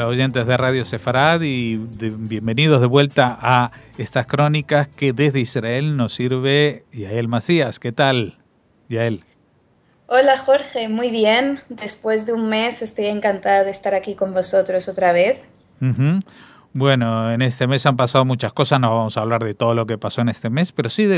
oyentes de Radio Sefarad y bienvenidos de vuelta a estas crónicas que desde Israel nos sirve Yael Macías. ¿Qué tal, Yael? Hola Jorge, muy bien. Después de un mes estoy encantada de estar aquí con vosotros otra vez. Uh-huh. Bueno, en este mes han pasado muchas cosas, no vamos a hablar de todo lo que pasó en este mes, pero sí de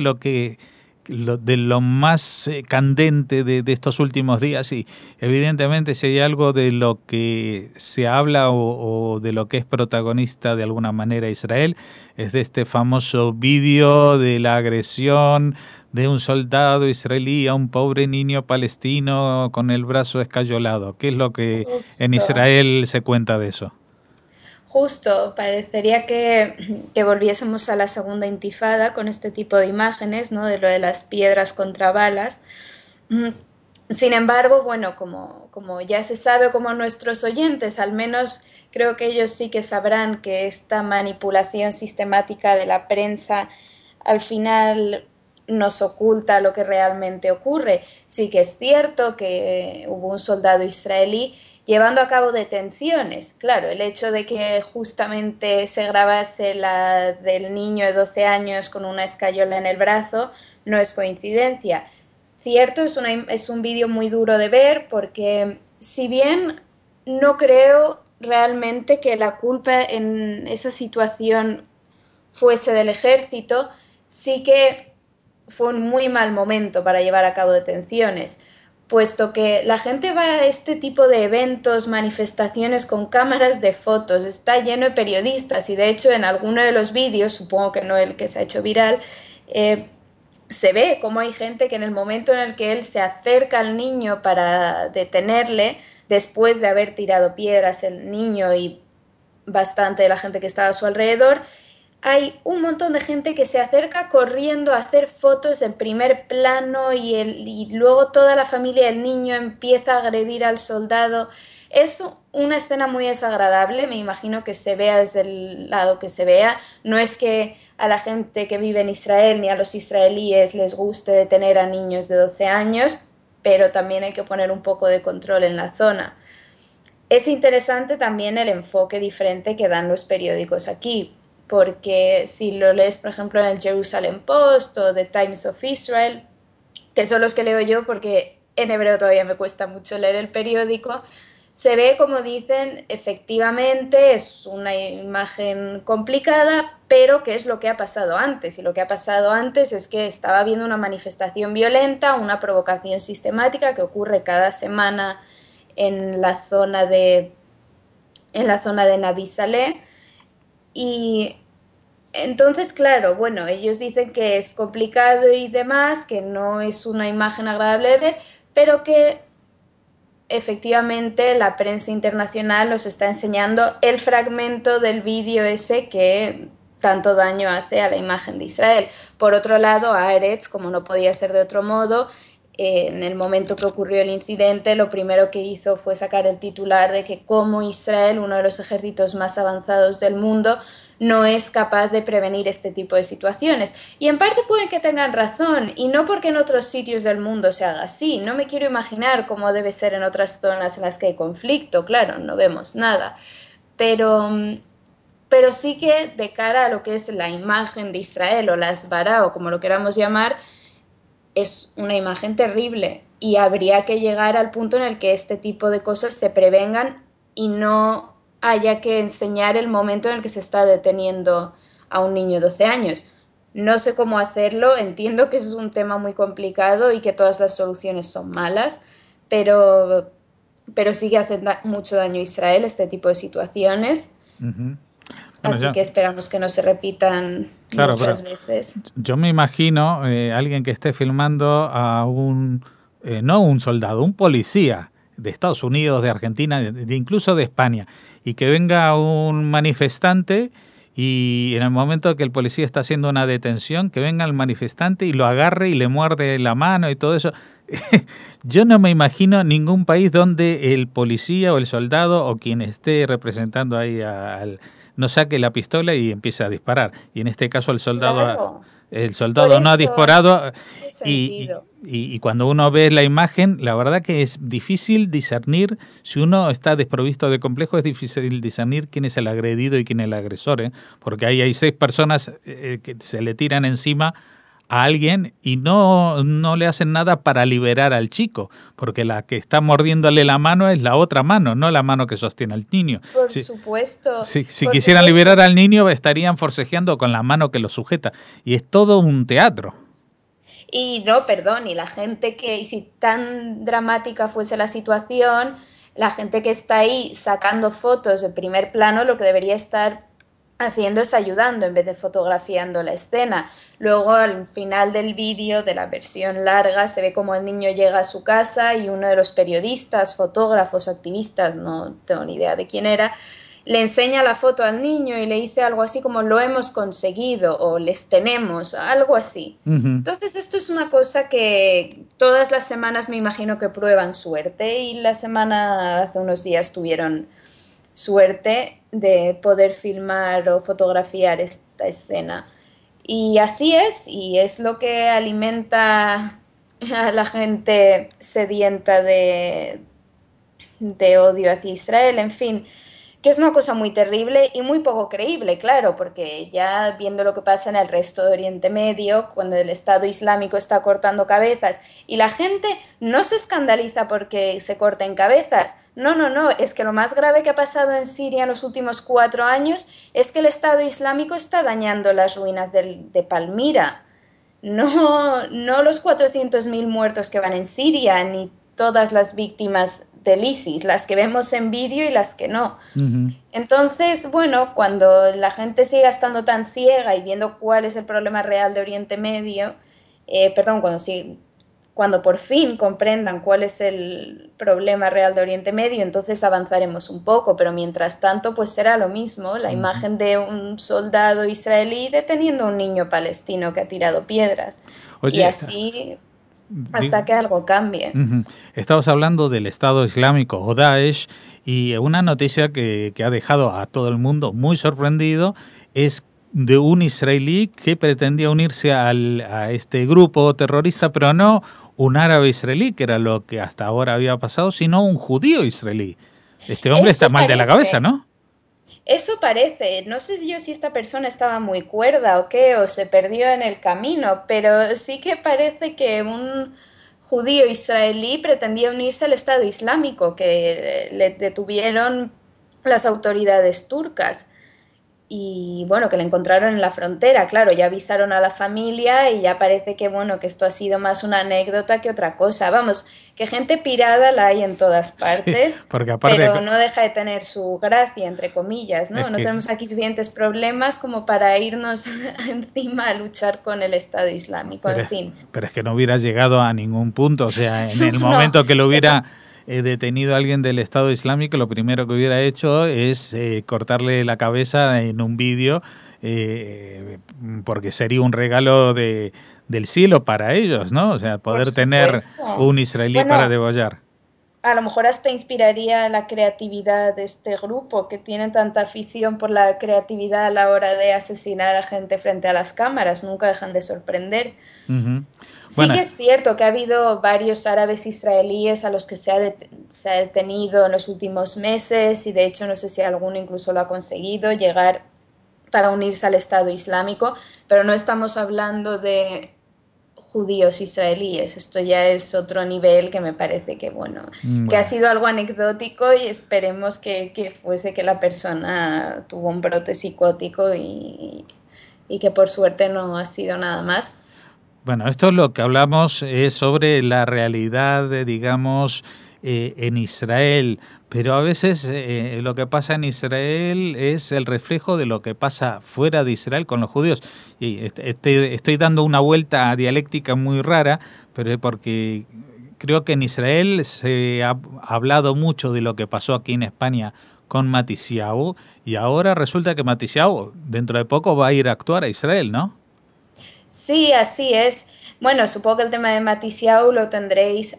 lo más candente de estos últimos días, y evidentemente si hay algo de lo que se habla o de lo que es protagonista de alguna manera Israel, es de este famoso vídeo de la agresión de un soldado israelí a un pobre niño palestino con el brazo escayolado. ¿Qué es lo que en Justo, Israel se cuenta de eso? justo, parecería que volviésemos a la segunda intifada con este tipo de imágenes, ¿no? De lo de las piedras contra balas. Mm, Sin embargo, bueno, como ya se sabe, como nuestros oyentes, al menos creo que ellos sí que sabrán que esta manipulación sistemática de la prensa al final nos oculta lo que realmente ocurre. Sí que es cierto que hubo un soldado israelí llevando a cabo detenciones. Claro, el hecho de que justamente se grabase la del niño de 12 años con una escayola en el brazo no es coincidencia. Cierto, es un vídeo muy duro de ver porque si bien no creo realmente que la culpa en esa situación fuese del ejército, sí que fue un muy mal momento para llevar a cabo detenciones, puesto que la gente va a este tipo de eventos, manifestaciones con cámaras de fotos, está lleno de periodistas y de hecho en alguno de los vídeos, supongo que no el que se ha hecho viral, se ve como hay gente que en el momento en el que él se acerca al niño para detenerle, después de haber tirado piedras el niño y bastante de la gente que estaba a su alrededor, hay un montón de gente que se acerca corriendo a hacer fotos en primer plano y luego toda la familia del niño empieza a agredir al soldado. Es una escena muy desagradable, me imagino que se vea desde el lado que se vea. No es que a la gente que vive en Israel ni a los israelíes les guste detener a niños de 12 años, pero también hay que poner un poco de control en la zona. Es interesante también el enfoque diferente que dan los periódicos aquí, porque si lo lees, por ejemplo, en el Jerusalem Post o The Times of Israel, que son los que leo yo porque en hebreo todavía me cuesta mucho leer el periódico, se ve como dicen, efectivamente es una imagen complicada, pero ¿qué es lo que ha pasado antes? Y lo que ha pasado antes es que estaba habiendo una manifestación violenta, una provocación sistemática que ocurre cada semana en la zona de Naví Saleh. Y entonces, claro, bueno, ellos dicen que es complicado y demás, que no es una imagen agradable de ver, pero que efectivamente la prensa internacional nos está enseñando el fragmento del vídeo ese que tanto daño hace a la imagen de Israel. Por otro lado, Haaretz, como no podía ser de otro modo, en el momento que ocurrió el incidente, lo primero que hizo fue sacar el titular de que como Israel, uno de los ejércitos más avanzados del mundo, no es capaz de prevenir este tipo de situaciones. Y en parte pueden que tengan razón, y no porque en otros sitios del mundo se haga así. No me quiero imaginar cómo debe ser en otras zonas en las que hay conflicto, claro, no vemos nada. Pero, pero sí que de cara a lo que es la imagen de Israel o la Asbará o como lo queramos llamar, es una imagen terrible y habría que llegar al punto en el que este tipo de cosas se prevengan y no haya que enseñar el momento en el que se está deteniendo a un niño de 12 años. No sé cómo hacerlo, entiendo que es un tema muy complicado y que todas las soluciones son malas, pero, pero sí que hacen mucho daño a Israel este tipo de situaciones, Uh-huh. Bueno, así ya, que esperamos que no se repitan claro, pero muchas veces. yo me imagino alguien que esté filmando a no un soldado, un policía de Estados Unidos, de Argentina, incluso de España, y que venga un manifestante y en el momento que el policía está haciendo una detención, que venga el manifestante y lo agarre y le muerde la mano y todo eso. Yo no me imagino ningún país donde el policía o el soldado o quien esté representando ahí al no saque la pistola y empiece a disparar. Y en este caso el soldado Claro. El Por soldado no ha eso, disparado ¿qué y, sentido? y cuando uno ve la imagen, la verdad que es difícil discernir, si uno está desprovisto de complejo, es difícil discernir quién es el agredido y quién es el agresor, ¿eh? Porque ahí hay 6 personas que se le tiran encima a alguien y no le hacen nada para liberar al chico, porque la que está mordiéndole la mano es la otra mano, no la mano que sostiene al niño. Por Si, supuesto, si por quisieran supuesto. liberar al niño, estarían forcejeando con la mano que lo sujeta. Y es todo un teatro. Y no, perdón, y la gente que, y si tan dramática fuese la situación, la gente que está ahí sacando fotos de primer plano, lo que debería estar haciendo es ayudando en vez de fotografiando la escena. Luego al final del vídeo, de la versión larga, se ve como el niño llega a su casa y uno de los periodistas, fotógrafos, activistas, no tengo ni idea de quién era, le enseña la foto al niño y le dice algo así como lo hemos conseguido o les tenemos, algo así. Ujú. Entonces esto es una cosa que todas las semanas me imagino que prueban suerte y la semana hace unos días tuvieron suerte de poder filmar o fotografiar esta escena. Y así es, y es lo que alimenta a la gente sedienta de odio hacia Israel, en fin, que es una cosa muy terrible y muy poco creíble, claro, porque ya viendo lo que pasa en el resto de Oriente Medio, cuando el Estado Islámico está cortando cabezas y la gente no se escandaliza porque se corten cabezas, no, no, no, es que lo más grave que ha pasado en Siria en los últimos 4 años es que el Estado Islámico está dañando las ruinas de Palmira. No, no los 400.000 muertos que van en Siria, ni todas las víctimas del ISIS, las que vemos en vídeo y las que no. Ujú. Entonces, bueno, cuando la gente siga estando tan ciega y viendo cuál es el problema real de Oriente Medio, perdón, cuando por fin comprendan cuál es el problema real de Oriente Medio, entonces avanzaremos un poco, pero mientras tanto, pues será lo mismo, la Ujú. imagen de un soldado israelí deteniendo a un niño palestino que ha tirado piedras. Y Oye, así digo, hasta que algo cambie. ujú, estabas hablando del Estado Islámico o Daesh y una noticia que ha dejado a todo el mundo muy sorprendido es de un israelí que pretendía unirse a este grupo terrorista, pero no un árabe israelí, que era lo que hasta ahora había pasado, sino un judío israelí. Este hombre está Eso mal de la cabeza, parece. ¿no? Eso parece, no sé yo si esta persona estaba muy cuerda o qué, o se perdió en el camino, pero sí que parece que un judío israelí pretendía unirse al Estado Islámico, que le detuvieron las autoridades turcas. Y bueno, que le encontraron en la frontera, claro, ya avisaron a la familia y ya parece que bueno, que esto ha sido más una anécdota que otra cosa. Vamos, que gente pirada la hay en todas Sí, partes, porque aparte pero no deja de tener su gracia, entre comillas, es ¿no? No que tenemos aquí suficientes problemas como para irnos encima a luchar con el Estado Islámico, en Pero, fin. pero es que no hubiera llegado a ningún punto. O sea, en el No, momento que lo eh, hubiera detenido alguien del Estado Islámico, lo primero que hubiera hecho es cortarle la cabeza en un vídeo, eh, porque sería un regalo del cielo para ellos, ¿no? O sea, por poder tener supuesto. un israelí para Bueno, degollar. a lo mejor hasta inspiraría la creatividad de este grupo que tienen tanta afición por la creatividad a la hora de asesinar a gente frente a las cámaras, nunca dejan de sorprender. Ujú. Sí Bueno, que es cierto que ha habido varios árabes israelíes a los que se ha detenido en los últimos meses y de hecho no sé si alguno incluso lo ha conseguido llegar para unirse al Estado Islámico, pero no estamos hablando de judíos israelíes. Esto ya es otro nivel que me parece que, bueno, que ha bueno. sido algo anecdótico y esperemos que fuese que la persona tuvo un brote psicótico y que por suerte no ha sido nada más. Bueno, esto es lo que hablamos es sobre la realidad, digamos, en Israel, pero a veces lo que pasa en Israel es el reflejo de lo que pasa fuera de Israel con los judíos. Y estoy dando una vuelta dialéctica muy rara, pero es porque creo que en Israel se ha hablado mucho de lo que pasó aquí en España con Matisiau, y ahora resulta que Matisiau dentro de poco va a ir a actuar a Israel, ¿no? Sí, así es. Bueno, supongo que el tema de Matisiau lo tendréis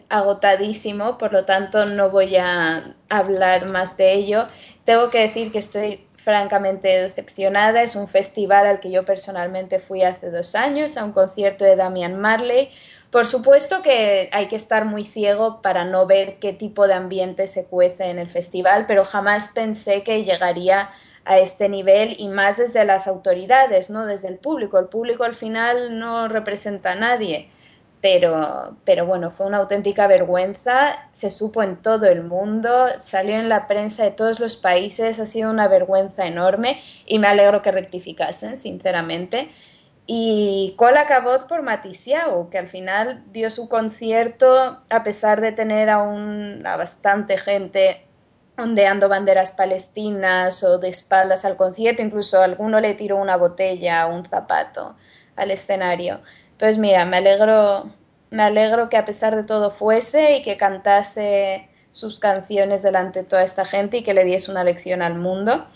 agotadísimo, por lo tanto no voy a hablar más de ello. Tengo que decir que estoy francamente decepcionada. Es un festival al que yo personalmente fui hace 2 años, a un concierto de Damian Marley. Por supuesto que hay que estar muy ciego para no ver qué tipo de ambiente se cuece en el festival, pero jamás pensé que llegaría a este nivel y más desde las autoridades, no desde el público. El público al final no representa a nadie. Pero bueno, fue una auténtica vergüenza, se supo en todo el mundo, salió en la prensa de todos los países, ha sido una vergüenza enorme y me alegro que rectificasen, sinceramente. Y cola cabot por Matisiao, que al final dio su concierto a pesar de tener a bastante gente ondeando banderas palestinas o de espaldas al concierto, incluso alguno le tiró una botella o un zapato al escenario. Entonces, mira, me alegro que a pesar de todo fuese y que cantase sus canciones delante de toda esta gente y que le diese una lección al mundo.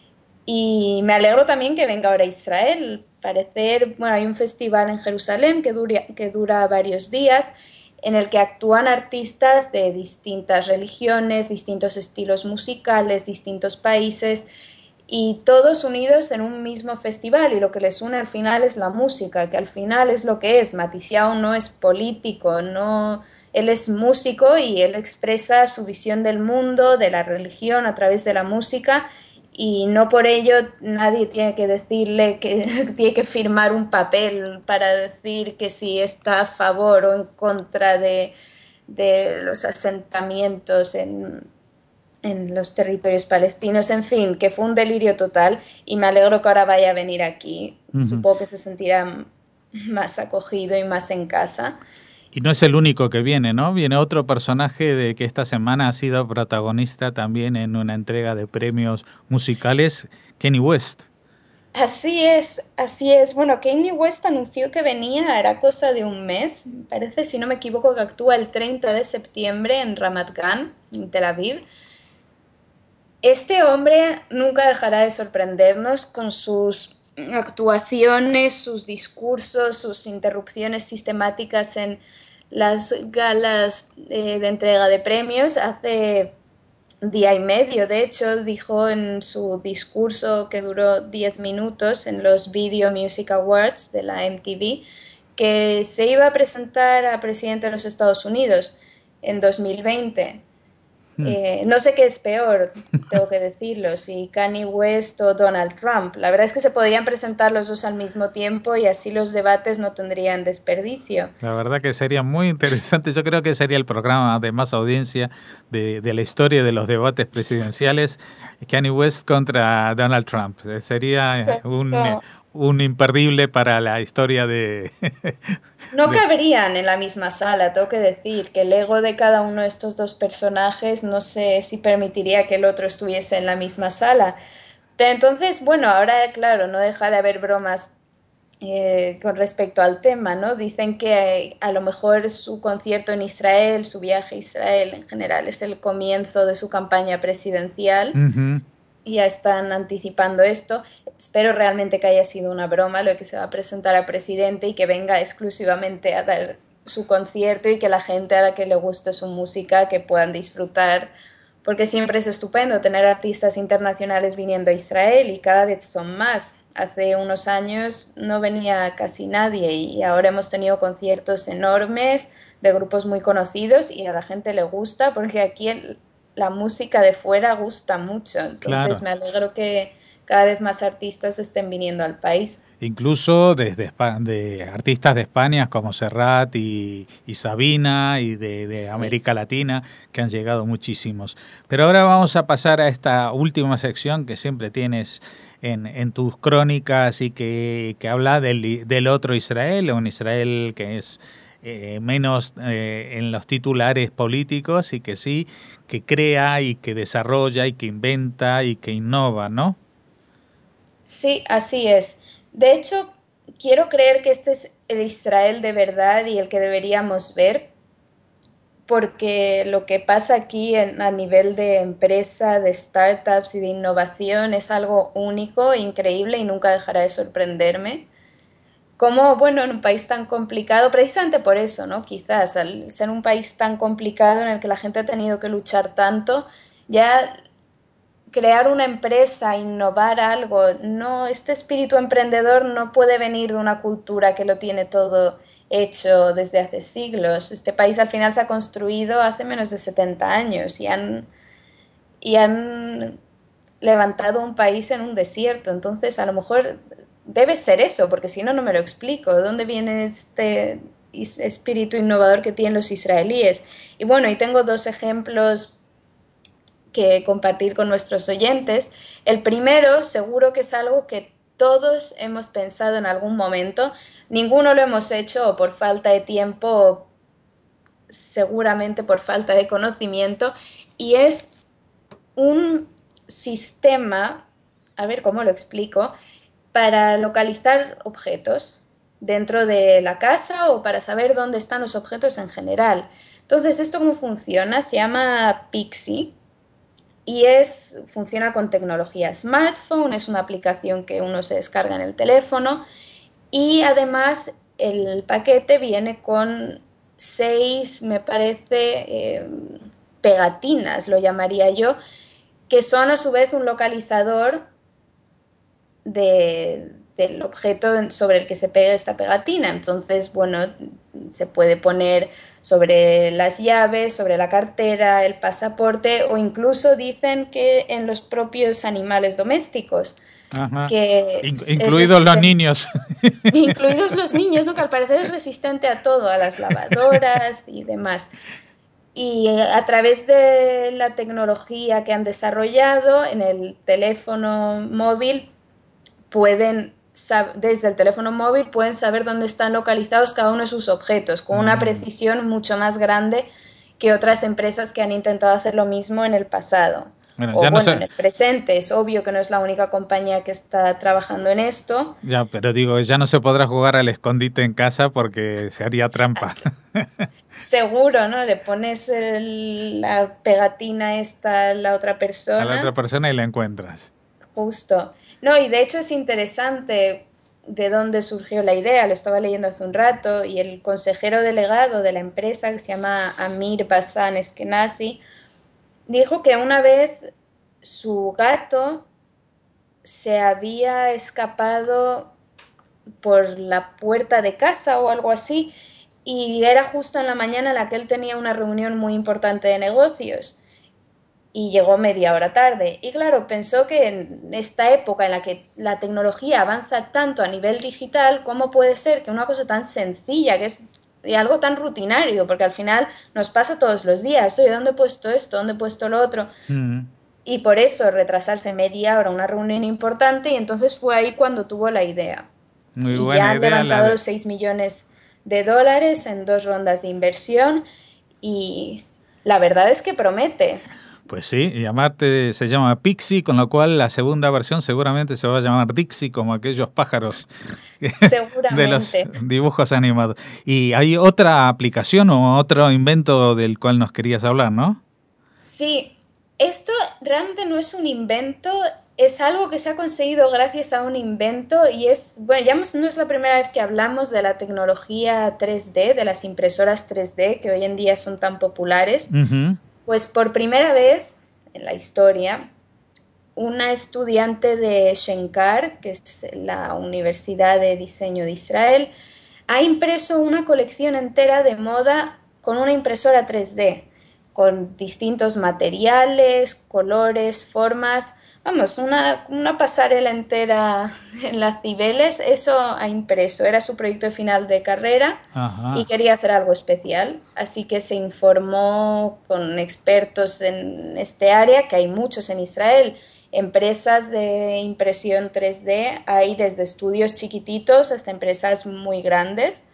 Y me alegro también que venga ahora a Israel. Parecer, bueno, hay un festival en Jerusalén que dura varios días en el que actúan artistas de distintas religiones, distintos estilos musicales, distintos países y todos unidos en un mismo festival y lo que les une al final es la música, que al final es lo que es. Matisiao no es político, no, él es músico y él expresa su visión del mundo, de la religión a través de la música y no por ello nadie tiene que decirle que tiene que firmar un papel para decir que si está a favor o en contra de los asentamientos en los territorios palestinos, en fin, que fue un delirio total y me alegro que ahora vaya a venir aquí. Ujú. Supongo que se sentirá más acogido y más en casa. Y no es el único que viene, ¿no? Viene otro personaje de que esta semana ha sido protagonista también en una entrega de premios musicales, Kanye West. Así es, así es. Bueno, Kanye West anunció que venía, hará cosa de un mes, parece, si no me equivoco, que actúa el 30 de septiembre en Ramat Gan, en Tel Aviv. Este hombre nunca dejará de sorprendernos con sus actuaciones, sus discursos, sus interrupciones sistemáticas en las galas de entrega de premios. Hace día y medio, de hecho, dijo en su discurso que duró 10 minutos en los Video Music Awards de la MTV que se iba a presentar a presidente de los Estados Unidos en 2020. Hmm. No sé qué es peor, tengo que decirlo, si Kanye West o Donald Trump. La verdad es que se podrían presentar los dos al mismo tiempo y así los debates no tendrían desperdicio. La verdad que sería muy interesante. Yo creo que sería el programa de más audiencia de la historia de los debates presidenciales. Kanye West contra Donald Trump. Sería Exacto. un imperdible para la historia de, No de... caberían en la misma sala, tengo que decir que el ego de cada uno de estos dos personajes no sé si permitiría que el otro estuviese en la misma sala. Pero entonces, bueno, ahora claro, no deja de haber bromas con respecto al tema, ¿no? Dicen que a lo mejor su concierto en Israel, su viaje a Israel en general, es el comienzo de su campaña presidencial Ujú. y ya están anticipando esto. Espero realmente que haya sido una broma lo de que se va a presentar a presidente y que venga exclusivamente a dar su concierto y que la gente a la que le guste su música que puedan disfrutar porque siempre es estupendo tener artistas internacionales viniendo a Israel y cada vez son más. Hace unos años no venía casi nadie y ahora hemos tenido conciertos enormes de grupos muy conocidos y a la gente le gusta porque aquí la música de fuera gusta mucho. Entonces Claro. me alegro que cada vez más artistas estén viniendo al país. Incluso de artistas de España como Serrat y Sabina y de Sí. América Latina, que han llegado muchísimos. Pero ahora vamos a pasar a esta última sección que siempre tienes en tus crónicas y que habla del otro Israel, un Israel que es menos en los titulares políticos y que sí, que crea y que desarrolla y que inventa y que innova, ¿no? Sí, así es. De hecho, quiero creer que este es el Israel de verdad y el que deberíamos ver, porque lo que pasa aquí a nivel de empresa, de startups y de innovación es algo único, increíble y nunca dejará de sorprenderme. Como, bueno, en un país tan complicado, precisamente por eso, ¿no? Quizás al ser un país tan complicado en el que la gente ha tenido que luchar tanto, ya crear una empresa, innovar algo. No, este espíritu emprendedor no puede venir de una cultura que lo tiene todo hecho desde hace siglos. Este país al final se ha construido hace menos de 70 años y han levantado un país en un desierto. Entonces, a lo mejor debe ser eso, porque si no, no me lo explico. ¿De dónde viene este espíritu innovador que tienen los israelíes? Y bueno, y tengo dos ejemplos que compartir con nuestros oyentes. El primero, seguro que es algo que todos hemos pensado en algún momento. Ninguno lo hemos hecho o por falta de tiempo o seguramente por falta de conocimiento, y es un sistema, a ver cómo lo explico, para localizar objetos dentro de la casa o para saber dónde están los objetos en general. Entonces, ¿esto cómo funciona? Se llama Pixie y funciona con tecnología smartphone, es una aplicación que uno se descarga en el teléfono y además el paquete viene con 6, me parece, pegatinas, lo llamaría yo, que son a su vez un localizador del objeto sobre el que se pega esta pegatina. Entonces, bueno, se puede poner sobre las llaves, sobre la cartera, el pasaporte o incluso dicen que en los propios animales domésticos. Ajá. Que Incluidos los niños. incluidos los niños, ¿no? Que al parecer es resistente a todo, a las lavadoras y demás. Y a través de la tecnología que han desarrollado en el teléfono móvil, desde el teléfono móvil pueden saber dónde están localizados cada uno de sus objetos, con una precisión mucho más grande que otras empresas que han intentado hacer lo mismo en el pasado. Bueno, O ya no bueno, sé. en el presente. Es obvio que no es la única compañía que está trabajando en esto. Ya, pero digo, ya no se podrá jugar al escondite en casa porque se haría trampa. Seguro, ¿no? Le pones la pegatina esta a la otra A la otra persona, persona y la encuentras. justo. No, y de hecho es interesante de dónde surgió la idea, lo estaba leyendo hace un rato, y el consejero delegado de la empresa, que se llama Amir Bassan Eskenazi, dijo que una vez su gato se había escapado por la puerta de casa o algo así, y era justo en la mañana en la que él tenía una reunión muy importante de negocios y llegó media hora tarde. Y claro, pensó que en esta época en la que la tecnología avanza tanto a nivel digital, ¿cómo puede ser que una cosa tan sencilla, que es y algo tan rutinario, porque al final nos pasa todos los días, oye, ¿dónde he puesto esto? ¿Dónde he puesto lo otro? Y por eso retrasarse media hora una reunión importante, y entonces fue ahí cuando tuvo la idea. Muy Y ya buena han idea la levantado de... 6 millones de dólares en 2 rondas de inversión y la verdad es que promete. Pues sí, y aparte se llama Pixie, con lo cual la segunda versión seguramente se va a llamar Dixie, como aquellos pájaros de los Seguramente. dibujos animados. Y hay otra aplicación o otro invento del cual nos querías hablar, ¿no? Sí, esto realmente no es un invento, es algo que se ha conseguido gracias a un invento y bueno, ya no es la primera vez que hablamos de la tecnología 3D, de las impresoras 3D que hoy en día son tan populares. Uh-huh. Pues por primera vez en la historia, una estudiante de Shenkar, que es la Universidad de Diseño de Israel, ha impreso una colección entera de moda con una impresora 3D, con distintos materiales, colores, formas. Vamos, una pasarela entera en las Cibeles, eso ha impreso. Era su proyecto de final de carrera y Ajá. quería hacer algo especial, así que se informó con expertos en este área, que hay muchos en Israel, empresas de impresión 3D, hay desde estudios chiquititos hasta empresas muy grandes.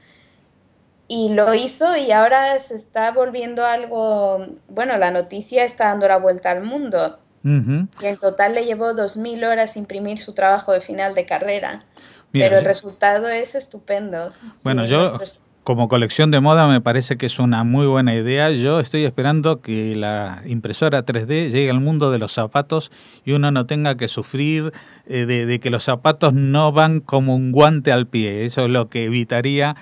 Y lo hizo y ahora se está volviendo algo, bueno, la noticia está dando la vuelta al mundo. Uh-huh. Y en total le llevó 2000 horas imprimir su trabajo de final de carrera. Mira, Pero el resultado es estupendo. bueno, Sí, yo como colección de moda me parece que es una muy buena idea. Yo estoy esperando que la impresora 3D llegue al mundo de los zapatos y uno no tenga que sufrir de que los zapatos no van como un guante al pie. Eso es lo que evitaría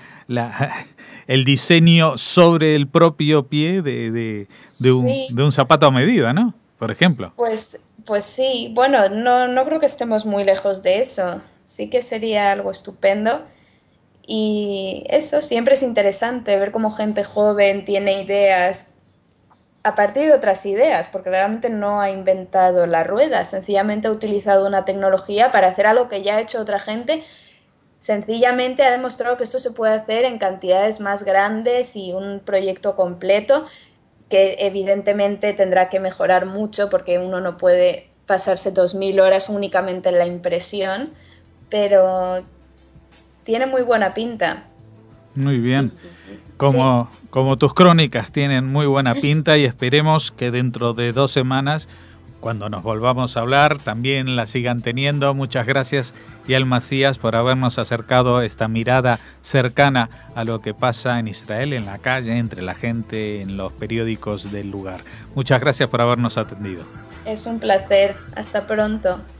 el diseño sobre el propio pie de sí, un zapato a medida, ¿no? Por ejemplo. pues Pues sí, bueno, no creo que estemos muy lejos de eso. Sí que sería algo estupendo. Y eso siempre es interesante, ver cómo gente joven tiene ideas a partir de otras ideas, porque realmente no ha inventado la rueda, sencillamente ha utilizado una tecnología para hacer algo que ya ha hecho otra gente. Sencillamente ha demostrado que esto se puede hacer en cantidades más grandes y un proyecto completo que evidentemente tendrá que mejorar mucho porque uno no puede pasarse 2000 horas únicamente en la impresión, pero tiene muy buena pinta. Muy bien. Sí, Como tus crónicas tienen muy buena pinta y esperemos que dentro de 2 semanas, cuando nos volvamos a hablar, también la sigan teniendo. Muchas gracias, Yael Macías, por habernos acercado esta mirada cercana a lo que pasa en Israel, en la calle, entre la gente, en los periódicos del lugar. Muchas gracias por habernos atendido. es un placer. Hasta pronto.